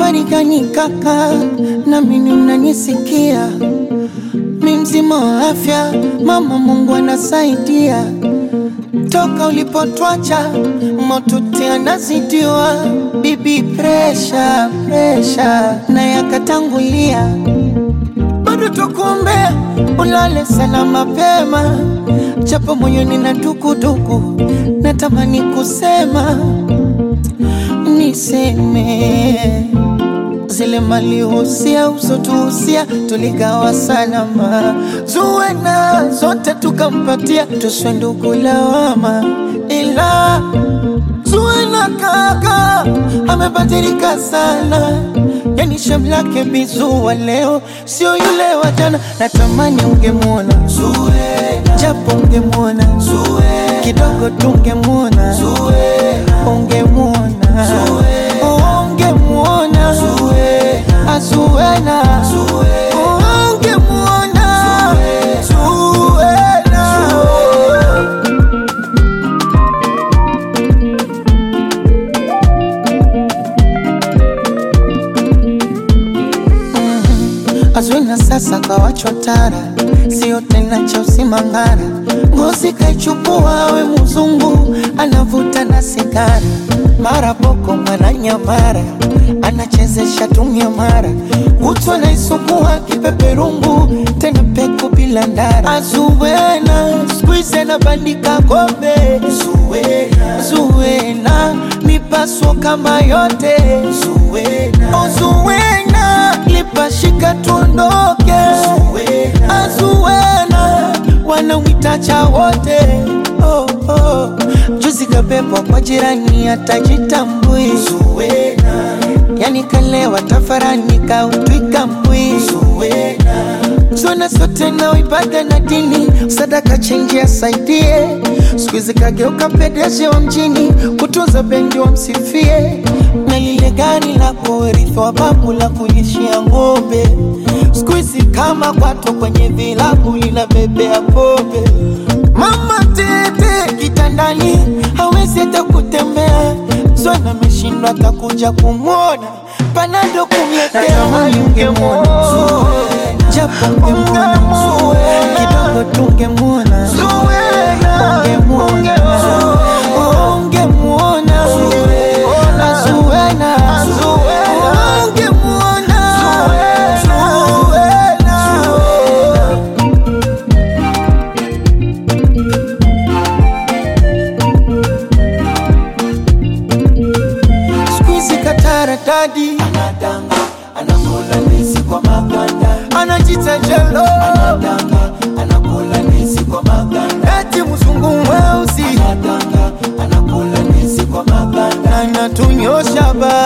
habari gani kaka, na mimi unanisikia? Mimi mzima wa afya mama, Mungu anasaidia. Toka ulipotwacha motuti anazidiwa, bibi pressure na yakatangulia. Bado tukuombea ulale sana mapema, japo moyoni na dukuduku, natamani kusema niseme zile mali usia usotuhusia tuligawa salama, Zuwena zote tukampatia, tuswe ndugu lawama. Ila Zuwena kaka amebadilika sana, yani shamlake bizuwa leo sio yule wa jana. Natamani ungemuona Zuwena, japo ungemuona Zuwena, kidogo tungemuona Zuwena, ungemuona Zuwena, ungemuona Zuwena, Zuwena, ungemuona Zuwena. Zuwena sasa kawachwa tara, sio tena cha usimangara. Ngozi kaichukua we mzungu, anavuta na sigara. Mara boko mara nyamara, anachezesha tumia mara. Kutwa na isukua kipeperungu, tena peku bila ndara. Zuwena squeeze na bandika kombe. Zuwena mipaso kama yote. Zuwena lipashika tuondoke. Zuwena wanawitacha wote. Juzi kabebwa kwa jirani atajitambui. Yani kalewa tafarani kautwika mbui. Zuwena sote na ibada na dini, sadaka chenji asaidie. Sikuizi kageuka pedeje wa mjini, kutunza bendi wa msifie. Na lile gari la kurithi wa babu la kulishia ng'ombe, sikuizi kama kwato kwenye vilabu linabebea pombe. Mama tete kitandani hawezi hata kutembea, Zuwena ameshindwa atakuja kumwona, panado kumletea. Natamani ungemuona Zuwena, japo ungemuona kidogo tungemuona Zuwena, ungemuona ungemuona Zuwena, ungemuona squeeze katara dadi, anadanga anakula nisi kwa maganda, anajita jelo, anadanga anakula nisi kwa maganda. Eti mzungu mweusi, anadanga anakula nisi kwa maganda, anatunyosha ba